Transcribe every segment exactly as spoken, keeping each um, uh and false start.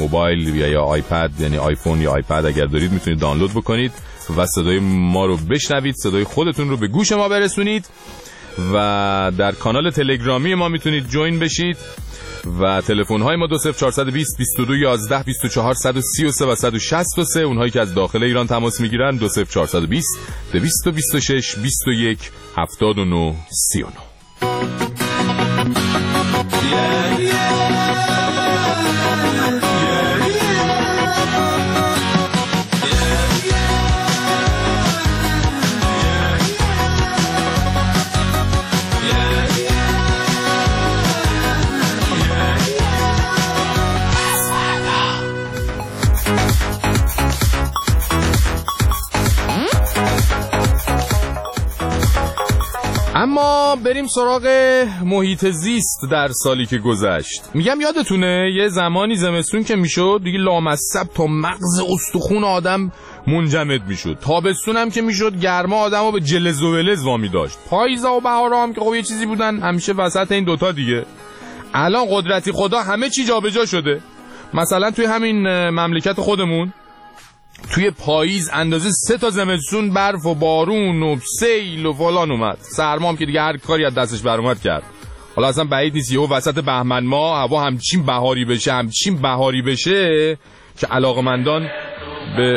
موبایل یا یا آیپد، یعنی آیفون یا آیپد اگر دارید میتونید دانلود بکنید و صدای ما رو بشنوید، صدای خودتون رو به گوش ما برسونید و در کانال تلگرامی ما میتونید جوین بشید و تلفن های ما دو صفر چهارصد و بیست بیست و دو یازده بیست و چهار صد و سی و سه و صد و شصت و سه. اونهایی که از داخل ایران تماس میگیرن دو صفر چهارصد و بیست دویست و بیست و شش بیست و یک هفتاد و نه سی و نه. اما بریم سراغ محیط زیست در سالی که گذشت. میگم یادتونه یه زمانی زمستون که میشد دیگه لامصب تا مغز استخون آدم منجمد میشد، تابستون هم که میشد گرما آدمو به جلز و ولز وامی داشت، پاییزا و بهارا هم که خب یه چیزی بودن همیشه وسط این دوتا دیگه. الان قدرتی خدا همه چی جابجا شده. مثلا توی همین مملکت خودمون توی پاییز اندازه سه تا زمستون برف و بارون و سیل و فلان اومد، سرما هم که دیگه هر کاری از دستش بر اومد کرد. حالا اصلا بعید نیست یهو وسط بهمن ماه هوا همچین بهاری بشه همچین بهاری بشه که علاقمندان به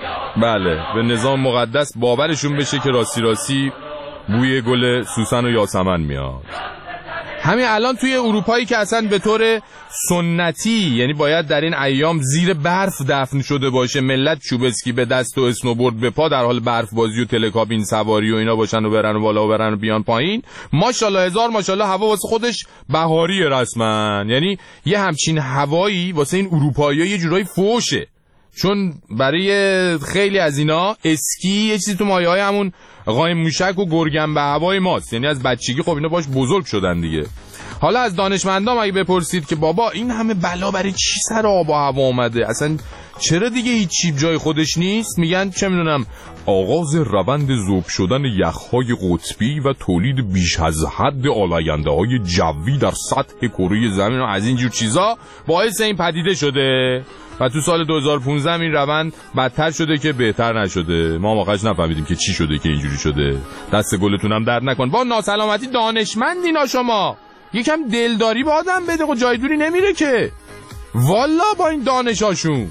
بله به نظام مقدس باورشون بشه که راستی راستی بوی گل سوسن و یاسمن میاد. همین الان توی اروپایی که اصلا به طور سنتی یعنی باید در این ایام زیر برف دفن شده باشه، ملت چوب اسکی به دست و اسنوبورد به پا در حال برف بازی و تلکابین سواری و اینا باشن و برن و بالا و برن و بیان پایین، ماشاءالله هزار ماشاءالله هوا واسه خودش بهاریه رسما. یعنی یه همچین هوایی واسه این اروپایی‌ها یه جورایی فوشه، چون برای خیلی از اینا اسکی یه چیزی تو مایه‌های همون قایم موشک و گرگم به هوای ماست، یعنی از بچگی خب اینا باش بزرگ شدن دیگه. حالا از دانشمندام اگه بپرسید که بابا این همه بلا برای چی سر آب و هوا اومده، اصلا چرا دیگه هیچ چیز جای خودش نیست، میگن چه میدونم آغاز روند ذوب شدن یخهای قطبی و تولید بیش از حد آلاینده های جوی در سطح کره زمین و از این جور چیزا باعث این پدیده شده و تو سال دو هزار و پانزده این روند بدتر شده که بهتر نشده. ما واقعاش نفهمیدیم که چی شده که اینجوری شده. دست گلتون هم درد نکن. با ناسلامتی دانشمندینا شما یکم دلداری با آدم بده و جای دوری نمیره که والا با این دانشاشون.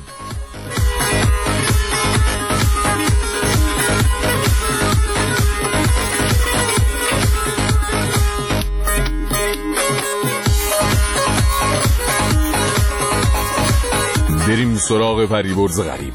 بریم سراغ فریبرز غریب.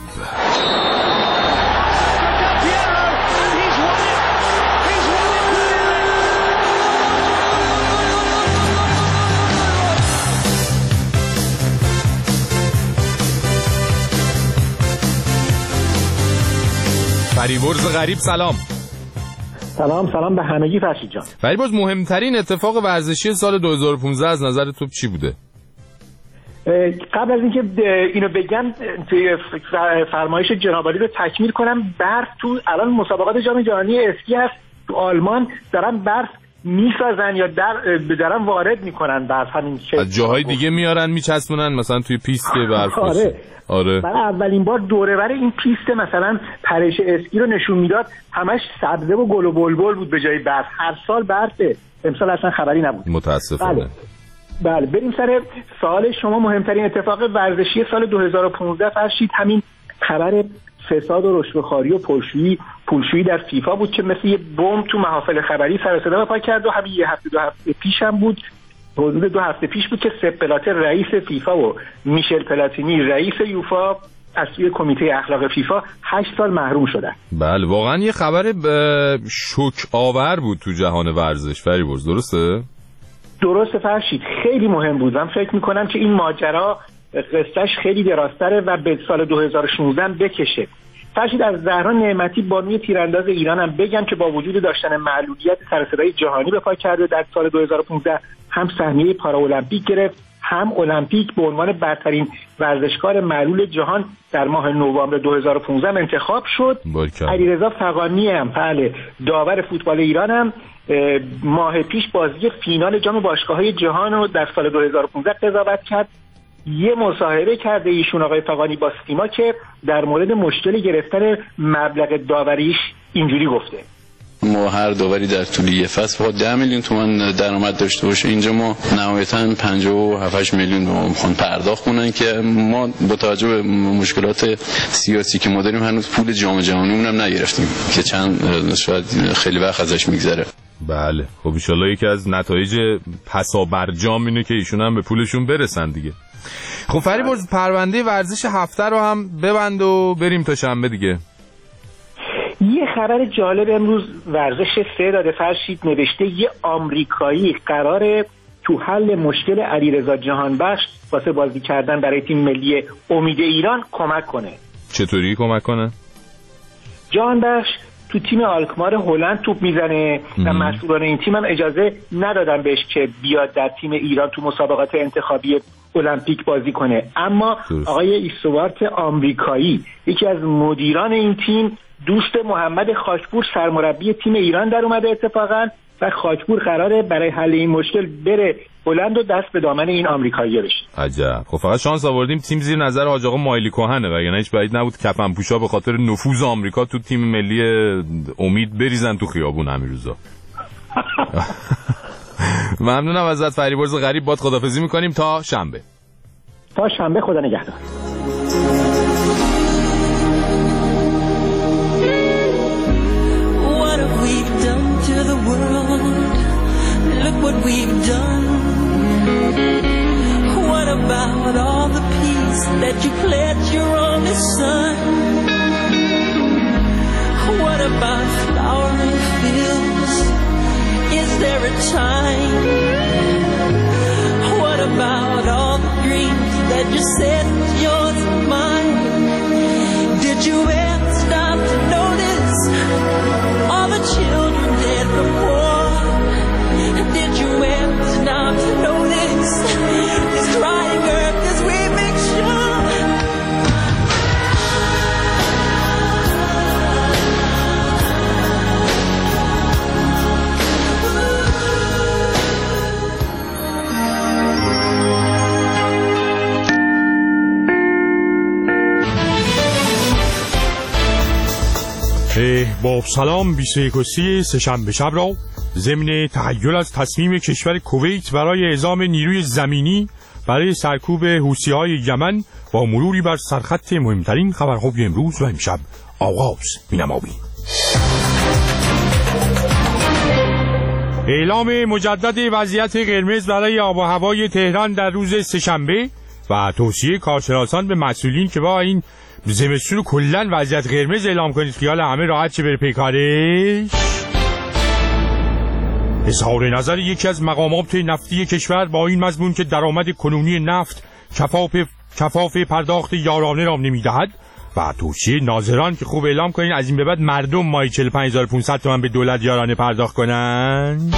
فریبرز غریب سلام. سلام سلام به همگی فرشید جان. فریبرز مهمترین اتفاق ورزشی سال دو هزار و پانزده از نظر تو چی بوده؟ قبل از اینکه اینو بگم توی فرمایش جنابعالی رو تکمیل کنم، برف تو الان مسابقات جام جهانی اسکی هست تو آلمان دارن برف میسازن یا در دارن وارد میکنن برف، همین که از جاهای دیگه میارن میچسبونن مثلا توی پیست که برف باشه. آره آره برای اولین بار دوره بر این پیست مثلا پرش اسکی رو نشون میداد همش سبزه و گل و بلبل بود به جای برف. هر سال برفه، امسال اصلا خبری نبود متاسفانه. بله. بله بریم سر سوال شما. مهمترین اتفاق ورزشی سال دو هزار و پانزده فرشید همین خبر فساد و رشوه‌خواری و پولشویی پولشویی در فیفا بود که مثل یه بمب تو محافل خبری سر و صدا به پا کرد و همین یه هفته دو هفته پیش هم بود، حدود دو هفته پیش بود که سپ بلاتر رئیس فیفا و میشل پلاتینی رئیس یوفا از سوی کمیته اخلاق فیفا هشت سال محروم شدن. بله واقعا یه خبر شوک آور بود تو جهان ورزش فریبرز، درسته؟ درسته فرشید، خیلی مهم بود. من فکر میکنم که این ماجرا قصهش خیلی درازتره و به سال دو هزار و شانزده بکشه. فرشید از زهرا نعمتی بانوی تیرانداز ایران هم بگم که با وجود داشتن معلولیت سر و صدای جهانی به پا کرده در سال دو هزار و پانزده هم سهمیه پارالمپیک گرفت هم المپیک به عنوان برترین ورزشکار معلول جهان در ماه نوامبر دو هزار و پانزده انتخاب شد. علیرضا فغانی هم بله داور فوتبال ایران هم ماه پیش بازی فینال جام باشگاه‌های جهان رو در سال دو هزار و پانزده قضاوت کرد یه مصاحبه کرده ایشون آقای فغانی با سیما که در مورد مشکل گرفتن مبلغ داوریش اینجوری گفته: ما هر داوری در طول یه فصل با ده میلیون تومان درآمد داشته باشه، اینجا ما نهایتاً پنجاه و هفت میلیون ما میخوان پرداخت کنن که ما با توجه به مشکلات سیاسی که ما داریم هنوز پول جام جهانیمون هم نگرفتیم که چند شاید خیلی وقت ازش میگذره. بله خب ان شاءالله یکی از نتایج پسا برجام اینه که ایشون هم به پولشون برسن دیگه. خب فریبرز پرونده ورزش هفته رو هم ببند و بریم تا شنبه دیگه. یه خبر جالب امروز ورزش سه داده فرشید نوشته یه آمریکایی قراره تو حل مشکل علیرضا جهانبخش واسه بازی کردن برای تیم ملی امید ایران کمک کنه. چطوری کمک کنه؟ جهانبخش تو تیم آلکمار هلند توپ میزنه و مسئولان این تیم هم اجازه ندادن بهش که بیاد در تیم ایران تو مسابقات انتخابی المپیک بازی کنه، اما آقای ایستوارت آمریکایی یکی از مدیران این تیم دوست محمد خاکپور سرمربی تیم ایران در اومده اتفاقا و خاکپور قراره برای حل این مشکل بره هلند و دست به دامن این آمریکایی بشه. عجب. خب فقط شانس آوردیم تیم زیر نظر حاج آقا مایلی کهنه و یعنی هیچ بعید نبود کفن پوشا به خاطر نفوذ آمریکا تو تیم ملی امید بریزن تو خیابون همین روزا. ممنونم ازت فریبرز غریب، باد خدافظی میکنیم تا شنبه. تا شنبه، خدا نگهدار. What have we done to the world? Look what we've done. What about all the peace that you pledged your only son? What about flowering fields? Is there a time? What about all the dreams that you said was yours and mine? Did you ever stop to notice all the children dead from war? Did you ever stop to notice this crying earth as we make sure? با سلام بیست و یکم سه‌شنبه شب را ضمن تحیل از تصمیم کشور کویت برای اعزام نیروی زمینی برای سرکوب حوثی‌های یمن با مروری بر سرخط مهمترین خبرهای امروز و امشب آغاز می‌نماییم. اعلام مجدد وضعیت قرمز برای آب و هوای تهران در روز سه‌شنبه و توصیه کارشناسان به مسئولین که با این زمستون کلن وضعیت قرمز اعلام کنید خیال همه راحت چه بره پیکارش. اظهار نظر یکی از مقامات نفتی کشور با این مضمون که درآمد کنونی نفت کفاف کفاف پرداخت یارانه را نمیدهد و توصیه ناظران که خوب اعلام کنین از این به بعد مردم ماهی چهل و پنج هزار و پانصد تومان به دولت یارانه پرداخت کنند.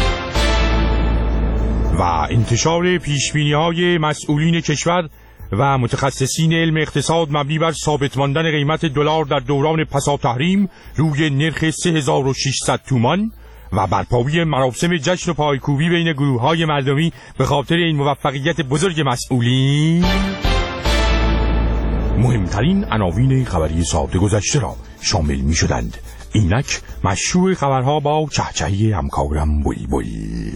و انتشار پیشبینی‌های مسئولین کشور و متخصصین علم اقتصاد مبنی بر ثابت ماندن قیمت دلار در دوران پسا تحریم روی نرخ سه هزار و ششصد تومان و برپایی مراسم جشن و پایکوبی بین گروه‌های مردمی به خاطر این موفقیت بزرگ مسئولین مهمترین عناوین خبری ساعت گذشته را شامل می شدند. اینک مشروع خبرها با چهچهی همکارم بوی بوی.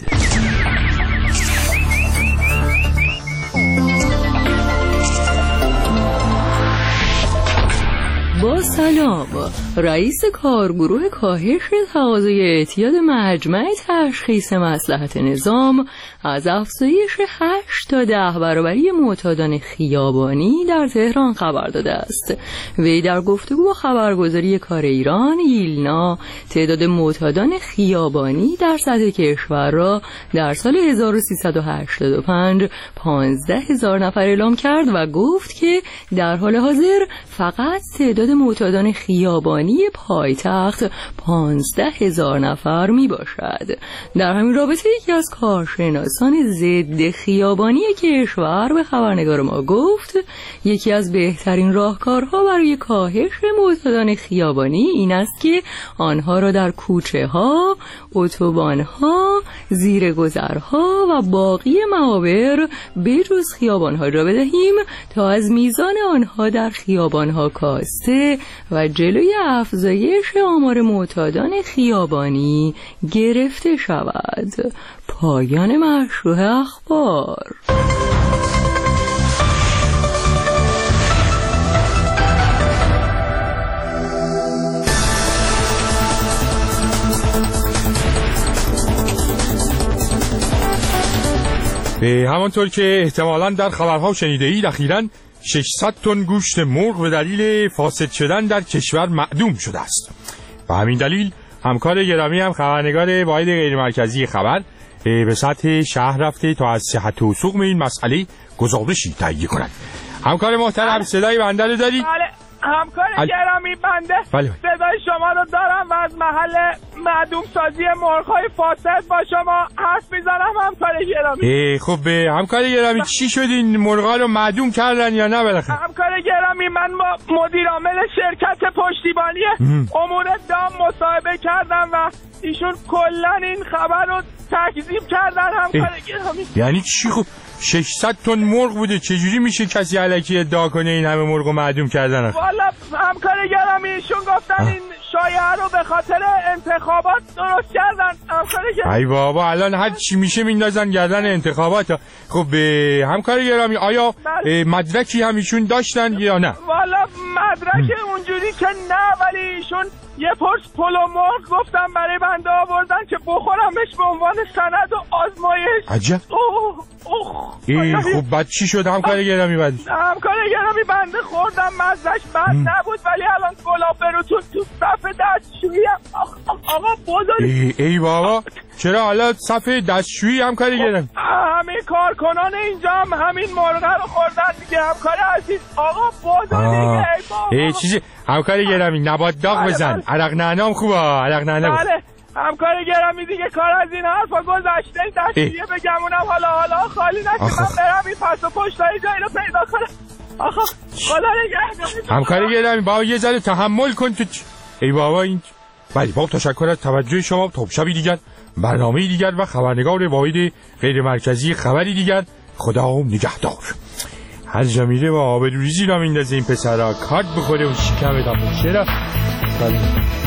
با سلام، رئیس کارگروه کاهش تقاضای اعتیاد مجمع تشخیص مصلحت نظام از افزایش هشت تا ده برابری معتادان خیابانی در تهران خبر داده است. وی در گفتگو با خبرگزاری کار ایران ایلنا تعداد معتادان خیابانی در سطح کشور را در سال هزار و سیصد و هشتاد و پنج پانزده هزار نفر اعلام کرد و گفت که در حال حاضر فقط تعداد معتادان خیابانی پایتخت پانزده هزار نفر می باشد. در همین رابطه یکی از کارشناسان ضد خیابانی کشور به خبرنگار ما گفت یکی از بهترین راهکارها برای کاهش معتادان خیابانی این است که آنها را در کوچه ها، اتوبان ها، زیرگذرها و باقی معابر بجز خیابان ها را بدهیم تا از میزان آنها در خیابان ها کاسته و جلوی افزایش آمار معتادان خیابانی گرفته شود. پایان مشروع اخبار. همانطور که احتمالاً در خبرها شنیده اید اخیراً ششصد تن گوشت مرغ به دلیل فاسد شدن در کشور معدوم شده است. به همین دلیل همکار گرامی هم خبرنگار واحد غیرمرکزی خبر به سطح شهر رفته تا از صحت و سقم این مسئله گزارشی تهیه کند. همکار محترم صدای بنده رو دارید؟ بله همکار گرامی بنده بله. صدای شما رو دارم و از محل معدوم سازی مرغ‌های فاسد با شما حرف میزنم همکار گرامی. خب همکار گرامی چی شد این مرغ‌ها رو معدوم کردن یا نه بالاخره؟ همکار گرامی من با مدیر عامل شرکت پشتیبانی امور دام مصاحبه کردم و ایشون کلا این خبر رو تکذیب کردن همکار گرامی. یعنی چی؟ خب ششصد تن مرغ بوده، چجوری میشه کسی الکی ادعا کنه این همه مرغ رو معدوم کردن؟ والا همکار گرامی ایشون گفتن آه. این شایعه رو به خاطر انتخابات درست کردن همکار گرامی. ای بابا الان هر چی میشه میندازن گردن انتخابات. خب همکار گرامی آیا بله. مدرکی هم ایشون داشتن یا نه؟ والا مدرک اونجوری که نه، ولی ایشون یه پرس پلو مرغ گفتم برای بنده آوردن که بخورمش به عنوان سند و آزمایش. عجب. اوه اوه ای خب بعد چی شد همکار گرامی؟ بعد همکار گرامی بنده خوردم مزهش بد نبود، ولی الان گلاب بروتون تو صف دستشویی آقا بزرگ. ای, ای بابا چرا حالا صف دستشویی همکار گرامی؟ همه کارکنان اینجا هم همین مرغ رو خوردن دیگه همکار عزیز. آقا بزرگ دیگه. ای بابا ای چیزی همکار گرامی نبات داغ بزن. عرق نعنام خوبه، عرق نعنام. بله همکار گرامی دیگه کار از این حرفا گذشته. این دستشویی بگمونم حالا حالا خالی نشه من برم این پس و پشت های جایی رو پیدا کنم. آخا خدا نگهدار. همکار گرامی بابا یه ذره تحمل کن تو. ای بابا این بله بابا تشکر از توجه شما. تا شبی دیگر برنامه دیگر و خبرنگار واحد غیر مرکزی خبری دیگر. خدا نگهدار. هر جمیله با آبروریزی را میندازه این پسرها کارت بخوره و شکم بدم چرا بله.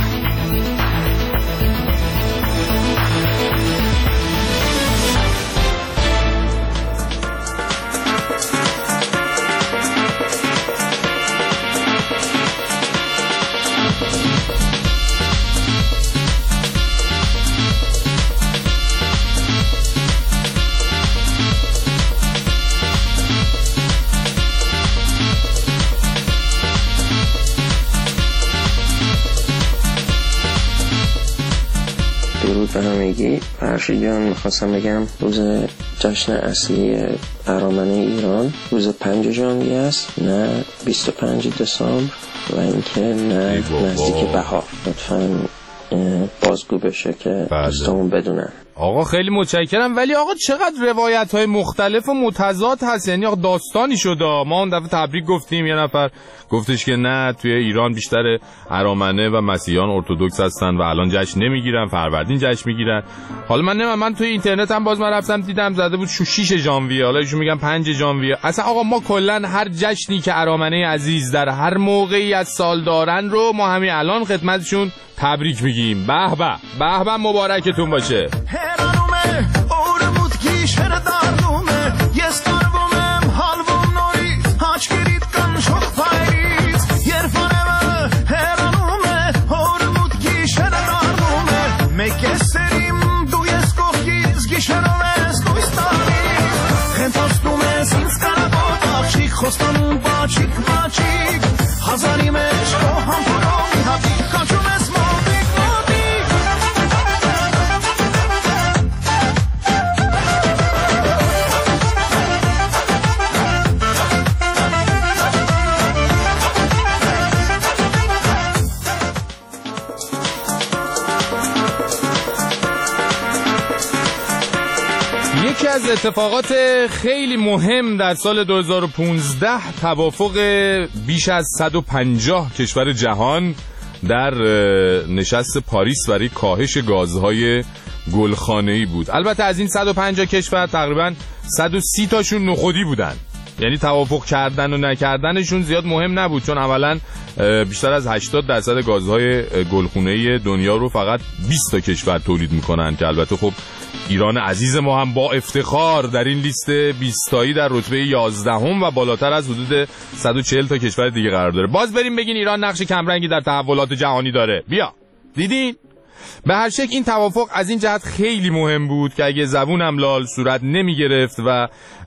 درود به همگی. فرشید جان میخواستم بگم روز جشن اصلی ارامنه ایران روز پنج ژانویه است نه بیست و پنج دسامبر و اینکه نه نزدیک بهار. لطفاً بازگو بشه که دوستامون بدونن. آقا خیلی متشکرم، ولی آقا چقدر روایت های مختلف و متضاد هست، یعنی آقا داستانی شده. ما اون دفعه تبریک گفتیم، یه نفر گفتش که نه توی ایران بیشتر ارامنه و مسیحیان ارتدوکس هستن و الان جشن نمیگیرن، فروردین جشن میگیرن. حالا من نمیدونم، من توی اینترنت هم باز من رفتم دیدم زده بود شش ژانویه، حالا ایشون میگن پنج ژانویه. اصلا آقا ما کلا هر جشنی که ارامنه عزیز در هر موقعی از سال دارن رو ما همین الان خدمتشون تبریک میگیم. به به به به مبارکتون باشه. Խոստանում բաչիկ բաչիկ հազարի մեջ քո համբուրում հապիկ կանչում ես մոտիկ մոտիկ از اتفاقات خیلی مهم در سال دو هزار و پانزده توافق بیش از صد و پنجاه کشور جهان در نشست پاریس برای کاهش گازهای گلخانه‌ای بود. البته از این صد و پنجاه کشور تقریباً صد و سی تاشون نخودی بودن، یعنی توافق کردن و نکردنشون زیاد مهم نبود، چون اولا بیشتر از هشتاد درصد گازهای گلخانه‌ای دنیا رو فقط بیست تا کشور تولید میکنن که البته خب ایران عزیز ما هم با افتخار در این لیست بیست تایی در رتبه یازدهم و بالاتر از حدود صد و چهل تا کشور دیگه قرار داره. باز بریم بگین ایران نقش کمرنگی در تحولات جهانی داره. بیا دیدین؟ به هر شکل این توافق از این جهت خیلی مهم بود که اگه زبونم لال صورت نمی گرفت و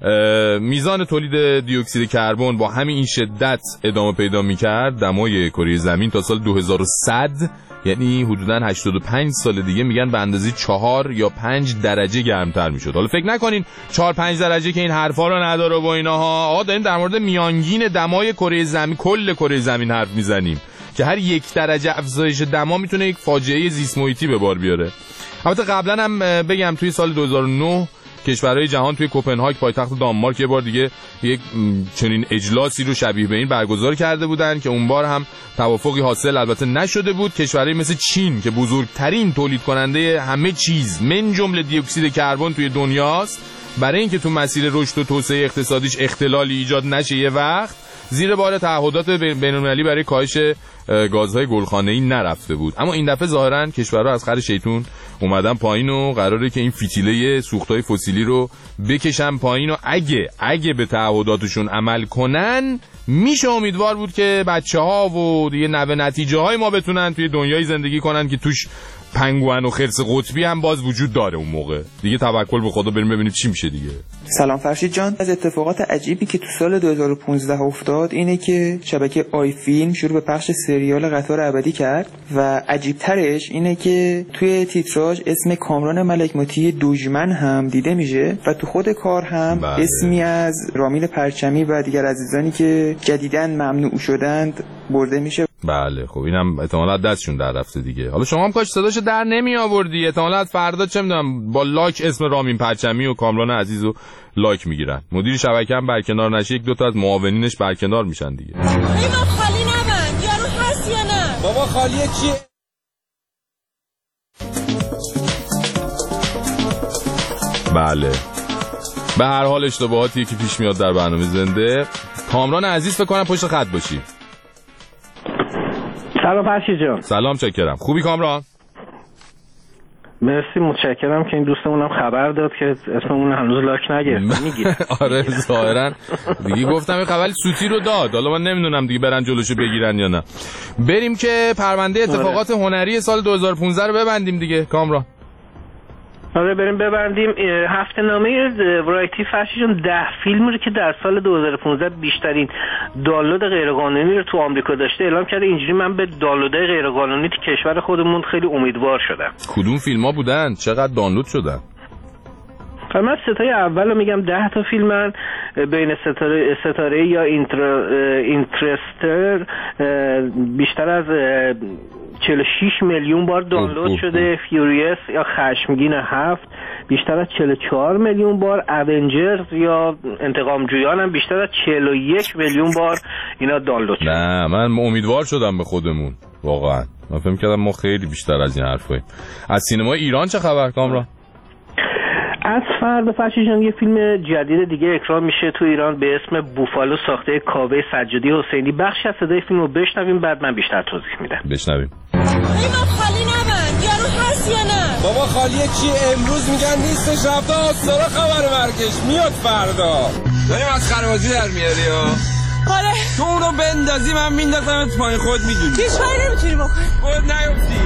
میزان تولید دی اکسید کربن با همین این شدت ادامه پیدا می کرد، دمای کره زمین تا سال دو هزار و صد یعنی حدوداً هشتاد و پنج سال دیگه میگن به اندازه چهار یا پنج درجه گرمتر میشد. حالا فکر نکنین چهار پنج درجه که این حرفا رو نداره و ایناها، آقا داریم در مورد میانگین دمای کره زمین، کل کره زمین حرف میزنیم که هر یک درجه افزایش دما میتونه یک فاجعه زیست محیطی به بار بیاره. البته قبلا هم بگم توی سال دو هزار و نه کشورهای جهان توی کوپنهاگ پایتخت دانمارک یه بار دیگه یک چنین اجلاسی رو شبیه به این برگزار کرده بودن که اون بار هم توافقی حاصل البته نشده بود. کشورهای مثل چین که بزرگترین تولید کننده همه چیز من جمله دی اکسید کربن توی دنیاست، برای اینکه تو مسیر رشد و توسعه اقتصادیش اختلالی ایجاد نشه یه وقت زیر بار تعهدات بین‌المللی برای کاهش گازهای گلخانه‌ای نرفته بود. اما این دفعه ظاهراً کشورها از خر شیطون اومدن پایین و قراره که این فتیله سوختهای فسیلی رو بکشن پایین و اگه اگه به تعهداتشون عمل کنن میشه امیدوار بود که بچه‌ها و دیگه نوه نتیجه های ما بتونن توی دنیای زندگی کنن که توش پنگوئن و خرس قطبی هم باز وجود داره. اون موقع دیگه توکل به خدا بریم ببینیم چی میشه دیگه. سلام فرشید جان. از اتفاقات عجیبی که تو سال دو هزار و پانزده افتاد اینه که شبکه آی فیلم شروع به پخش سریال قطار ابدی کرد و عجیب ترش اینه که توی تیتراژ اسم کامران ملک مطیع دوژمن هم دیده میشه و تو خود کار هم بله. اسمی از رامین پرچمی و دیگر عزیزانی که جدیداً ممنوع شدند برده میشه. بله خب اینم احتمالاً دستشون در رفته دیگه. حالا شما هم کاش صداشو در نمی آوردی، احتمالاً فردا چه میدونم با لاک اسم رامین پرچمی و کامران عزیزو لایک میگیرن. مدیر شبکه هم برکنار نشه یک دو تا از معاونینش برکنار میشن دیگه. اینا خالی نمن یارو هست یا نه؟ بابا خالیه چیه؟ بله به هر حال اشتباهاتی که پیش میاد در برنامه زنده. کامران عزیز فکر کنم پشت خط باشی. سلام فرشید جان. سلام چکرم. خوبی کامران؟ مرسی متشکرم که این دوستمونم خبر داد که اسممون هنوز لاک نگرفت. میگیره. آره ظاهرا دیگه گفتم این خبر سوتی رو داد. حالا من نمیدونم دیگه برن جلوشو بگیرن یا نه. بریم که پرونده اتفاقات آره. هنری سال دو هزار و پانزده رو ببندیم دیگه کامران. آره بریم ببندیم. هفته نامه ورایتی فرشیدون ده فیلم رو که در سال دو هزار و پانزده بیشترین دانلود غیرقانونی رو تو آمریکا داشته اعلام کرده. اینجوری من به دانلودهای غیرقانونی تو کشور خودمون خیلی امیدوار شدم. کدوم فیلم‌ها بودن؟ چقدر دانلود شدن؟ من ستای اول رو میگم ده تا فیلمن بین ستاره, ستاره یا اینترستر بیشتر از چهل و شش میلیون بار دانلود شده. فیوریس یا خشمگین هفت بیشتر از چهل و چهار میلیون بار. اونجرز یا انتقام جویان هم بیشتر از چهل و یک میلیون بار اینا دانلود شده. نه من امیدوار شدم به خودمون واقعا. من فکر کردم ما خیلی بیشتر از این حرفاییم. از سینما ایران چه خبر کامران؟ از فردا فرشیدون یه فیلم جدید دیگه اکران میشه تو ایران به اسم بوفالو ساخته کاوه سجادی حسینی. بخش از صدای فیلمو بشنویم بعد من بیشتر توضیح میدم. بشنویم. اینا خالی نمن یارو هست یا نه؟ بابا خالیه چیه؟ امروز میگن نیستش رفته آستارا خبر مرگش میاد فردا. داریم از خربازی در میاری ها. آره تو اونو بندازی من میندازمت پایین خود میدونی. هیچ کاری نمیتونی بکنی. خود نیفتی.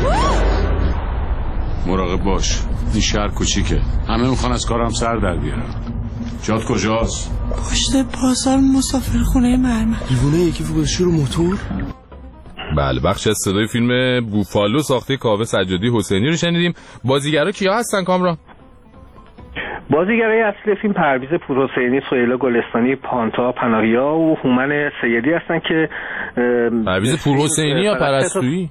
مراقب باش، این شهر کوچیکه، همه میخوان از کارم سر در بیارن. جات کجاست؟ پشت بازار مسافرخونه مرمر. دیوونه یکی فوقش رو موتور. بله بخش از صدای فیلم بوفالو ساخته کاوه سجادی حسینی رو شنیدیم. بازیگرا کیا هستن کامران؟ بازیگرای اصلی فیلم پرویز پورحسینی، سهیلا گلستانی، پانتا پناهیا و هومن سیدی هستن که پرویز پورحسینی یا پرستویی؟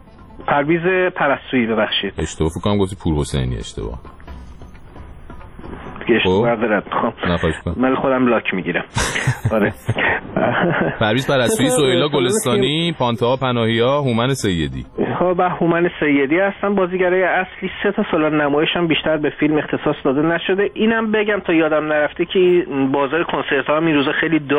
پرویز پرستویی ببخشید. اشتباه فکر کنم گفتی پورحسینی اشتباه. که اشتباه دارد میخوام من خودم لاک میگیرم. آره پرویز پرستویی، سهیلا گلستانی، پانتها پناهی‌ها، هومن سیدی. ها و هومن سیدی هستن بازیگرای اصلی. سه تا سالن نمایش هم بیشتر به فیلم اختصاص داده نشده. اینم بگم تا یادم نرفته که بازار کنسرت ها هم این روزا خیلی